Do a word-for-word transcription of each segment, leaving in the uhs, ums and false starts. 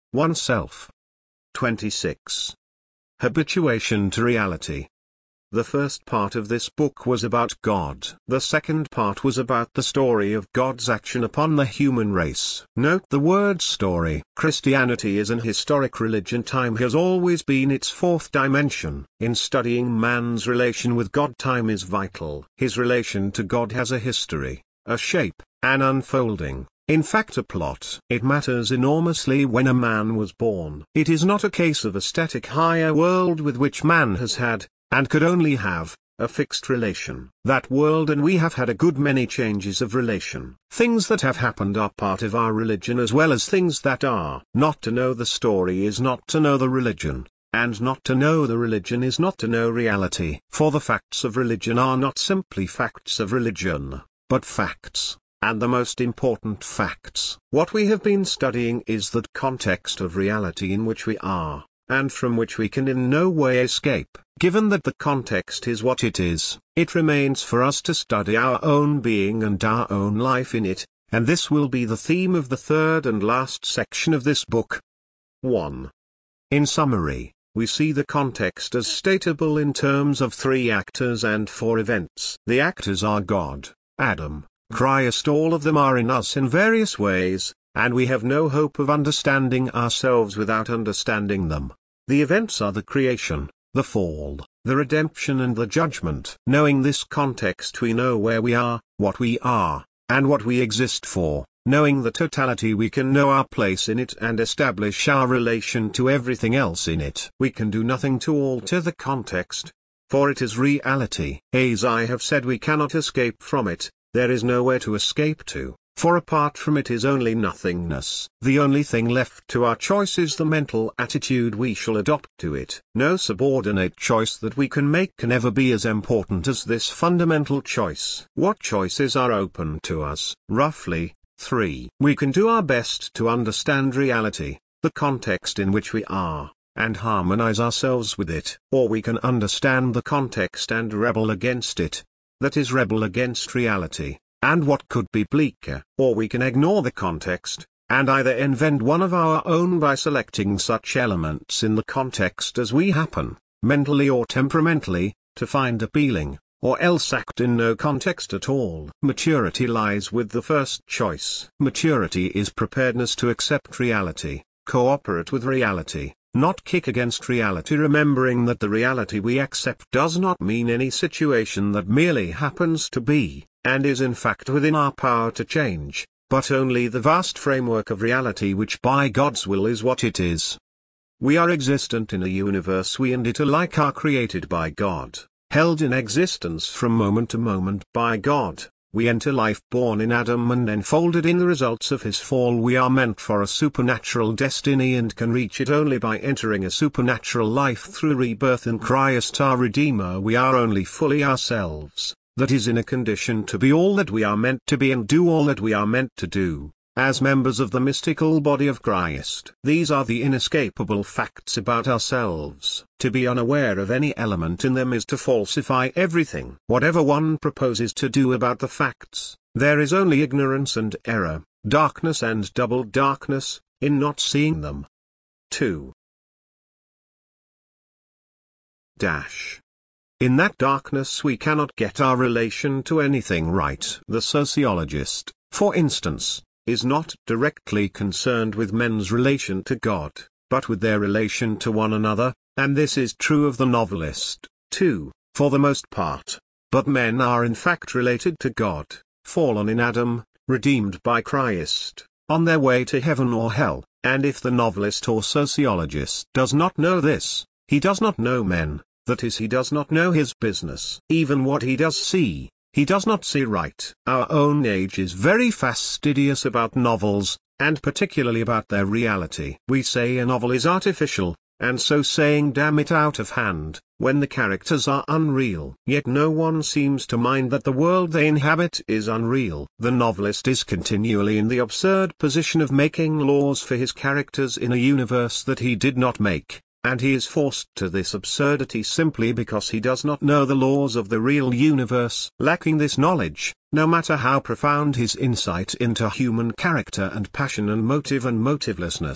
oneself. twenty-six. Habituation to reality. The first part of this book was about God. The second part was about the story of God's action upon the human race. Note the word story. Christianity is an historic religion. Time has always been its fourth dimension. In studying man's relation with God, time is vital. His relation to God has a history, a shape, an unfolding, in fact a plot. It matters enormously when a man was born. It is not a case of a static higher world with which man has had, and could only have, a fixed relation. That world and we have had a good many changes of relation. Things that have happened are part of our religion as well as things that are. Not to know the story is not to know the religion, and not to know the religion is not to know reality. For the facts of religion are not simply facts of religion, but facts, and the most important facts. What we have been studying is that context of reality in which we are, and from which we can in no way escape. Given that the context is what it is, it remains for us to study our own being and our own life in it, and this will be the theme of the third and last section of this book. one. In summary, we see the context as statable in terms of three actors and four events. The actors are God, Adam, Christ. All of them are in us in various ways, and we have no hope of understanding ourselves without understanding them. The events are the creation, the fall, the redemption and the judgment. Knowing this context, we know where we are, what we are, and what we exist for. Knowing the totality, we can know our place in it and establish our relation to everything else in it. We can do nothing to alter the context, for it is reality. As I have said, we cannot escape from it. There is nowhere to escape to, for apart from it is only nothingness. The only thing left to our choice is the mental attitude we shall adopt to it. No subordinate choice that we can make can ever be as important as this fundamental choice. What choices are open to us? Roughly, three. We can do our best to understand reality, the context in which we are, and harmonize ourselves with it. Or we can understand the context and rebel against it, that is, rebel against reality. And what could be bleaker? Or we can ignore the context, and either invent one of our own by selecting such elements in the context as we happen, mentally or temperamentally, to find appealing, or else act in no context at all. Maturity lies with the first choice. Maturity is preparedness to accept reality, cooperate with reality, not kick against reality, remembering that the reality we accept does not mean any situation that merely happens to be, and is in fact within our power to change, but only the vast framework of reality which by God's will is what it is. We are existent in a universe we and it alike are created by God, held in existence from moment to moment by God. We enter life born in Adam and enfolded in the results of his fall. We are meant for a supernatural destiny and can reach it only by entering a supernatural life through rebirth in Christ our Redeemer. We are only fully ourselves, that is, in a condition to be all that we are meant to be and do all that we are meant to do, as members of the mystical body of Christ. These are the inescapable facts about ourselves. To be unaware of any element in them is to falsify everything. Whatever one proposes to do about the facts, there is only ignorance and error, darkness and double darkness, in not seeing them. two. Dash. In that darkness we cannot get our relation to anything right. The sociologist, for instance, is not directly concerned with men's relation to God, but with their relation to one another, and this is true of the novelist, too, for the most part. But men are in fact related to God, fallen in Adam, redeemed by Christ, on their way to heaven or hell, and if the novelist or sociologist does not know this, he does not know men. That is, he does not know his business. Even what he does see, he does not see right. Our own age is very fastidious about novels, and particularly about their reality. We say a novel is artificial, and so saying damn it out of hand, when the characters are unreal. Yet no one seems to mind that the world they inhabit is unreal. The novelist is continually in the absurd position of making laws for his characters in a universe that he did not make. And he is forced to this absurdity simply because he does not know the laws of the real universe. Lacking this knowledge, no matter how profound his insight into human character and passion and motive and motivelessness,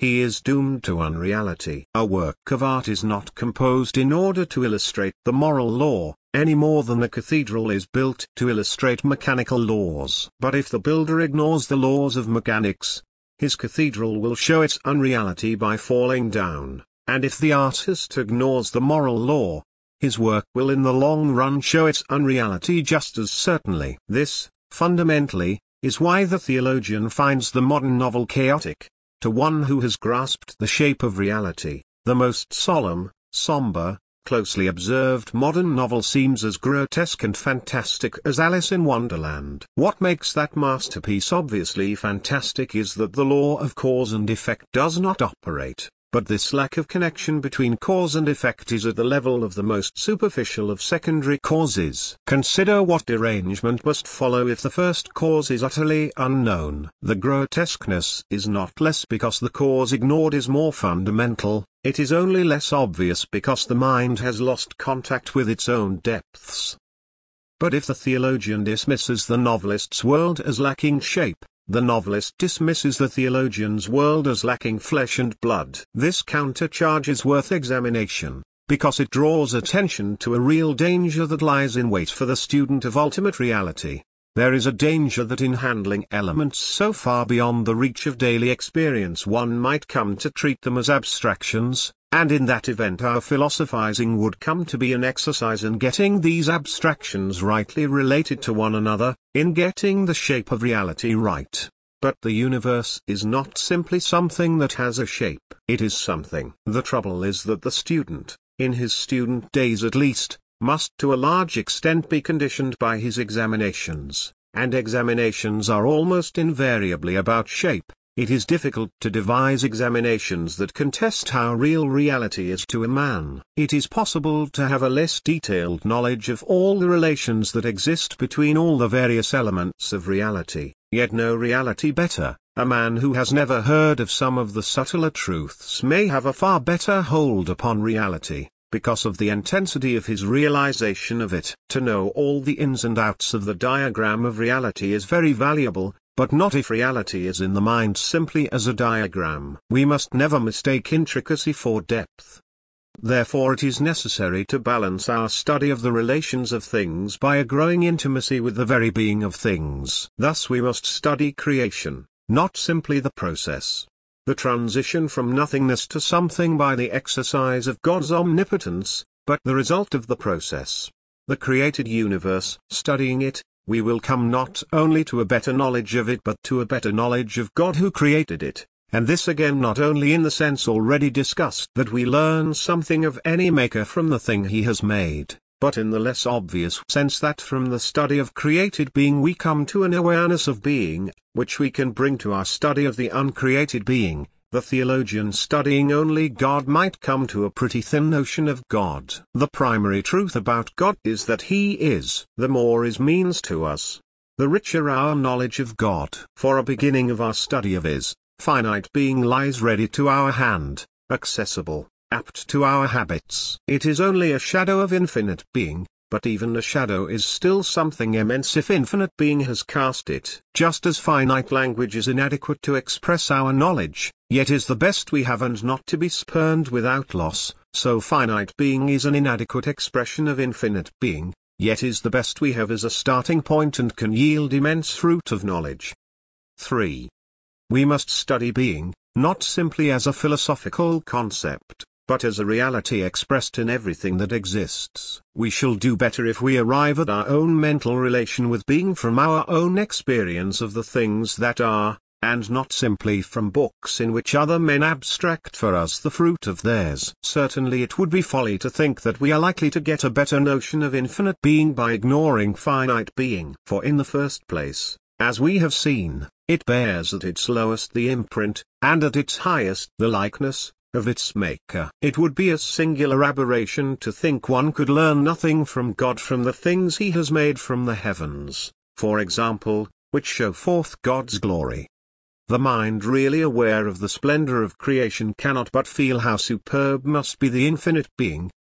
he is doomed to unreality. A work of art is not composed in order to illustrate the moral law, any more than a cathedral is built to illustrate mechanical laws. But if the builder ignores the laws of mechanics, his cathedral will show its unreality by falling down, and if the artist ignores the moral law, his work will in the long run show its unreality just as certainly. This, fundamentally, is why the theologian finds the modern novel chaotic. To one who has grasped the shape of reality, the most solemn, somber, closely observed modern novel seems as grotesque and fantastic as Alice in Wonderland. What makes that masterpiece obviously fantastic is that the law of cause and effect does not operate, but this lack of connection between cause and effect is at the level of the most superficial of secondary causes. Consider what derangement must follow if the first cause is utterly unknown. The grotesqueness is not less because the cause ignored is more fundamental, it is only less obvious because the mind has lost contact with its own depths. But if the theologian dismisses the novelist's world as lacking shape, the novelist dismisses the theologian's world as lacking flesh and blood. This countercharge is worth examination, because it draws attention to a real danger that lies in wait for the student of ultimate reality. There is a danger that in handling elements so far beyond the reach of daily experience one might come to treat them as abstractions, and in that event our philosophizing would come to be an exercise in getting these abstractions rightly related to one another, in getting the shape of reality right. But the universe is not simply something that has a shape. It is something. The trouble is that the student, in his student days at least, must to a large extent be conditioned by his examinations, and examinations are almost invariably about shape. It is difficult to devise examinations that contest how real reality is to a man. It is possible to have a less detailed knowledge of all the relations that exist between all the various elements of reality, yet no reality better. A man who has never heard of some of the subtler truths may have a far better hold upon reality, because of the intensity of his realization of it. To know all the ins and outs of the diagram of reality is very valuable, but not if reality is in the mind simply as a diagram. We must never mistake intricacy for depth. Therefore it is necessary to balance our study of the relations of things by a growing intimacy with the very being of things. Thus we must study creation, not simply the process, the transition from nothingness to something by the exercise of God's omnipotence, but the result of the process, the created universe. Studying it, we will come not only to a better knowledge of it but to a better knowledge of God who created it, and this again not only in the sense already discussed that we learn something of any maker from the thing he has made, but in the less obvious sense that from the study of created being we come to an awareness of being, which we can bring to our study of the uncreated being. The theologian studying only God might come to a pretty thin notion of God. The primary truth about God is that He is. The more His means to us, the richer our knowledge of God. For a beginning of our study of His finite being lies ready to our hand, accessible, apt to our habits. It is only a shadow of infinite being, but even a shadow is still something immense if infinite being has cast it. Just as finite language is inadequate to express our knowledge, yet is the best we have and not to be spurned without loss, so finite being is an inadequate expression of infinite being, yet is the best we have as a starting point and can yield immense fruit of knowledge. three. We must study being, not simply as a philosophical concept, but as a reality expressed in everything that exists. We shall do better if we arrive at our own mental relation with being from our own experience of the things that are, and not simply from books in which other men abstract for us the fruit of theirs. Certainly it would be folly to think that we are likely to get a better notion of infinite being by ignoring finite being. For in the first place, as we have seen, it bears at its lowest the imprint, and at its highest the likeness, of its maker. It would be a singular aberration to think one could learn nothing from God from the things He has made from the heavens, for example, which show forth God's glory. The mind really aware of the splendor of creation cannot but feel how superb must be the infinite being,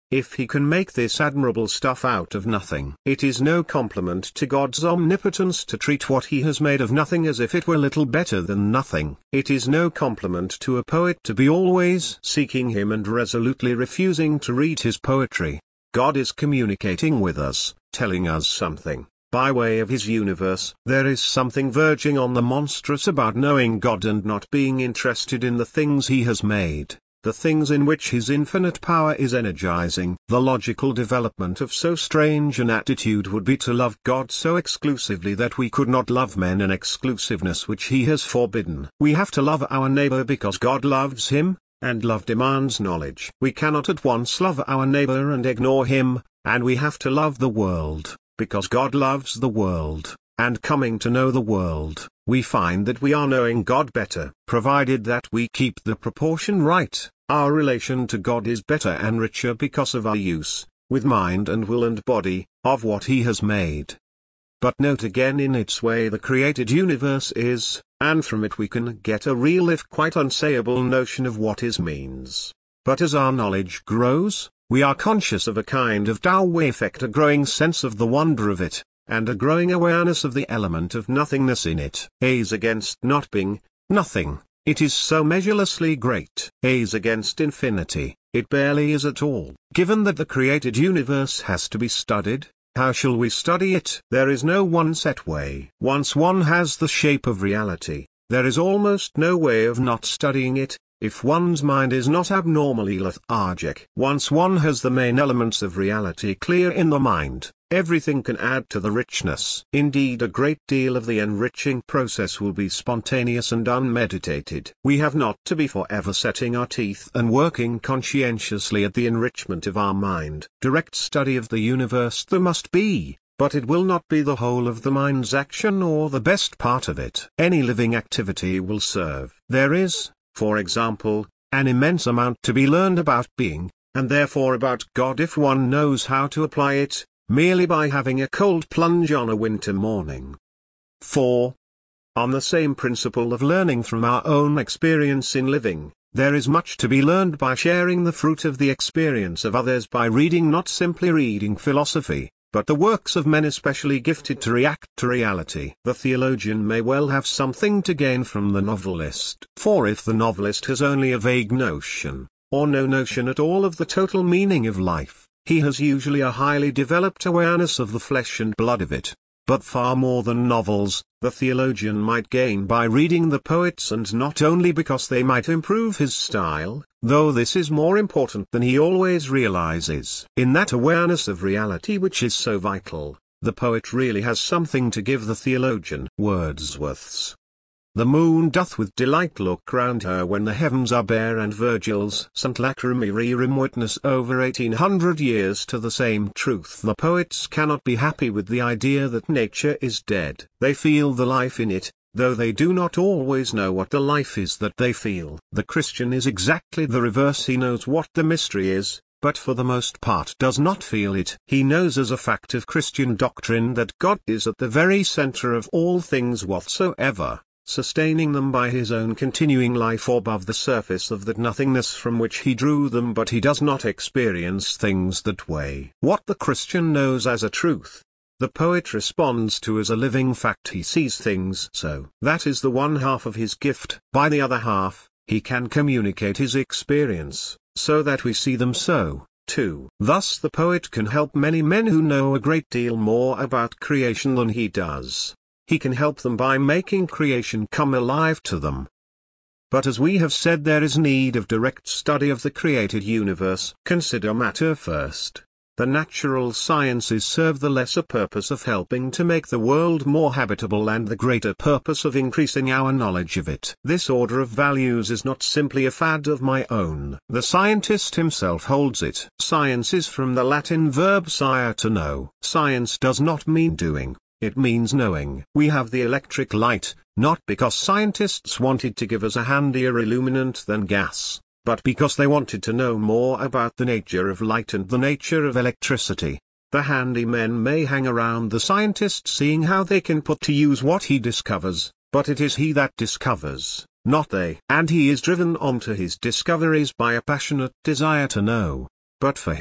if he can make this admirable stuff out of nothing. It is no compliment to God's omnipotence to treat what he has made of nothing as if it were little better than nothing. It is no compliment to a poet to be always seeking him and resolutely refusing to read his poetry. God is communicating with us, telling us something. By way of his universe, there is something verging on the monstrous about knowing God and not being interested in the things he has made, the things in which his infinite power is energizing. The logical development of so strange an attitude would be to love God so exclusively that we could not love men, an exclusiveness which he has forbidden. We have to love our neighbor because God loves him, and love demands knowledge. We cannot at once love our neighbor and ignore him, and we have to love the world, because God loves the world, and coming to know the world, we find that we are knowing God better. Provided that we keep the proportion right, our relation to God is better and richer because of our use, with mind and will and body, of what he has made. But note again, in its way the created universe is, and from it we can get a real if quite unsayable notion of what is means. But as our knowledge grows, we are conscious of a kind of Tao effect, a growing sense of the wonder of it, and a growing awareness of the element of nothingness in it. A's against not being, nothing, it is so measurelessly great. A's against infinity, it barely is at all. Given that the created universe has to be studied, how shall we study it? There is no one set way. Once one has the shape of reality, there is almost no way of not studying it, if one's mind is not abnormally lethargic. Once one has the main elements of reality clear in the mind, everything can add to the richness. Indeed, a great deal of the enriching process will be spontaneous and unmeditated. We have not to be forever setting our teeth and working conscientiously at the enrichment of our mind. Direct study of the universe there must be, but it will not be the whole of the mind's action or the best part of it. Any living activity will serve. There is, for example, an immense amount to be learned about being, and therefore about God if one knows how to apply it, merely by having a cold plunge on a winter morning. four. On the same principle of learning from our own experience in living, there is much to be learned by sharing the fruit of the experience of others, by reading, not simply reading philosophy, but the works of men especially gifted to react to reality. The theologian may well have something to gain from the novelist, for if the novelist has only a vague notion, or no notion at all of the total meaning of life, he has usually a highly developed awareness of the flesh and blood of it. But far more than novels, the theologian might gain by reading the poets, and not only because they might improve his style, though this is more important than he always realizes. In that awareness of reality which is so vital, the poet really has something to give the theologian. Wordsworth's "The moon doth with delight look round her when the heavens are bare," and Virgil's "Sant lacrymae rerum" witness over eighteen hundred years to the same truth. The poets cannot be happy with the idea that nature is dead. They feel the life in it, though they do not always know what the life is that they feel. The Christian is exactly the reverse. He knows what the mystery is, but for the most part does not feel it. He knows as a fact of Christian doctrine that God is at the very center of all things whatsoever, sustaining them by his own continuing life above the surface of that nothingness from which he drew them, but he does not experience things that way. What the Christian knows as a truth, the poet responds to as a living fact. He sees things so. That is the one half of his gift. By the other half, he can communicate his experience, so that we see them so, too. Thus the poet can help many men who know a great deal more about creation than he does. He can help them by making creation come alive to them. But as we have said, there is need of direct study of the created universe. Consider matter first. The natural sciences serve the lesser purpose of helping to make the world more habitable, and the greater purpose of increasing our knowledge of it. This order of values is not simply a fad of my own. The scientist himself holds it. Science is from the Latin verb scire, to know. Science does not mean doing. It means knowing. We have the electric light, not because scientists wanted to give us a handier illuminant than gas, but because they wanted to know more about the nature of light and the nature of electricity. The handy men may hang around the scientist seeing how they can put to use what he discovers, but it is he that discovers, not they. And he is driven on to his discoveries by a passionate desire to know. But for him,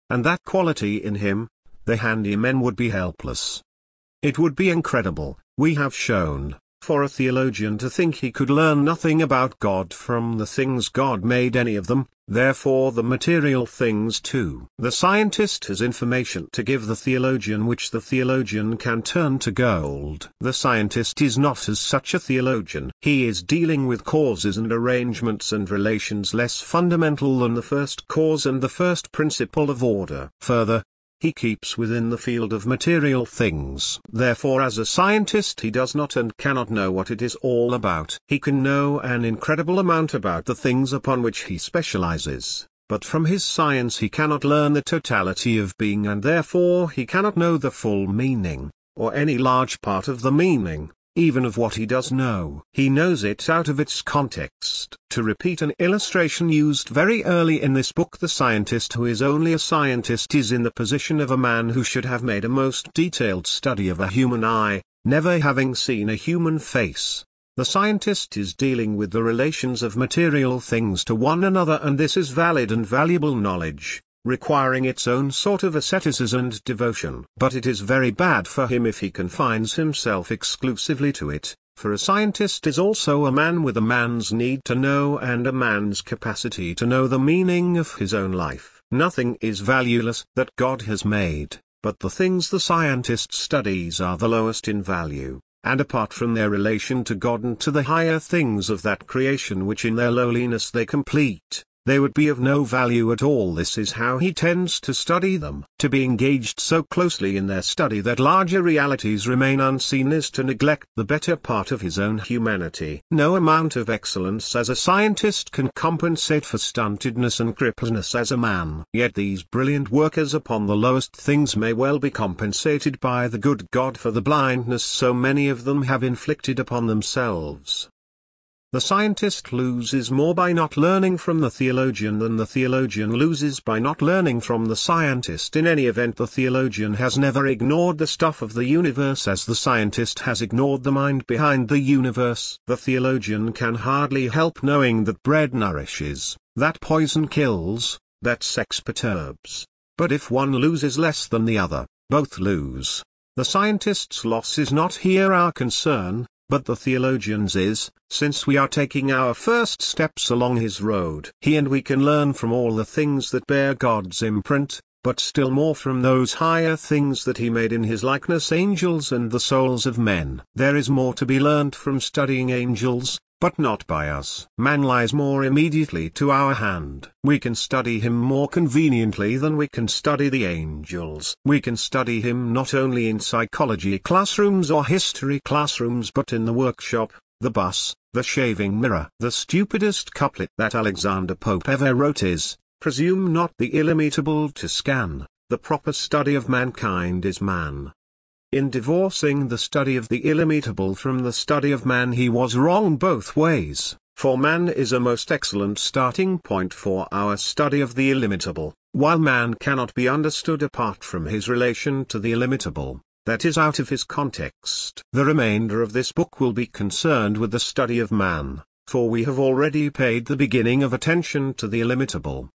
and that quality in him, the handy men would be helpless. It would be incredible, we have shown, for a theologian to think he could learn nothing about God from the things God made, any of them, therefore the material things too. The scientist has information to give the theologian which the theologian can turn to gold. The scientist is not as such a theologian. He is dealing with causes and arrangements and relations less fundamental than the first cause and the first principle of order. Further, he keeps within the field of material things. Therefore, as a scientist he does not and cannot know what it is all about. He can know an incredible amount about the things upon which he specializes, but from his science he cannot learn the totality of being, and therefore he cannot know the full meaning, or any large part of the meaning, even of what he does know. He knows it out of its context. To repeat an illustration used very early in this book, the scientist who is only a scientist is in the position of a man who should have made a most detailed study of a human eye, never having seen a human face. The scientist is dealing with the relations of material things to one another, and this is valid and valuable knowledge, requiring its own sort of asceticism and devotion. But it is very bad for him if he confines himself exclusively to it, for a scientist is also a man with a man's need to know and a man's capacity to know the meaning of his own life. Nothing is valueless that God has made, but the things the scientist studies are the lowest in value, and apart from their relation to God and to the higher things of that creation which in their lowliness they complete, they would be of no value at all. This is how he tends to study them. To be engaged so closely in their study that larger realities remain unseen is to neglect the better part of his own humanity. No amount of excellence as a scientist can compensate for stuntedness and crippledness as a man. Yet these brilliant workers upon the lowest things may well be compensated by the good God for the blindness so many of them have inflicted upon themselves. The scientist loses more by not learning from the theologian than the theologian loses by not learning from the scientist. In any event, the theologian has never ignored the stuff of the universe as the scientist has ignored the mind behind the universe. The theologian can hardly help knowing that bread nourishes, that poison kills, that sex perturbs. But if one loses less than the other, both lose. The scientist's loss is not here our concern, but the theologian's is, since we are taking our first steps along his road. He and we can learn from all the things that bear God's imprint, but still more from those higher things that he made in his likeness, angels and the souls of men. There is more to be learnt from studying angels, but not by us. Man lies more immediately to our hand. We can study him more conveniently than we can study the angels. We can study him not only in psychology classrooms or history classrooms, but in the workshop, the bus, the shaving mirror. The stupidest couplet that Alexander Pope ever wrote is, "Presume not the illimitable to scan, the proper study of mankind is man." In divorcing the study of the illimitable from the study of man, he was wrong both ways, for man is a most excellent starting point for our study of the illimitable, while man cannot be understood apart from his relation to the illimitable, that is out of his context. The remainder of this book will be concerned with the study of man, for we have already paid the beginning of attention to the illimitable.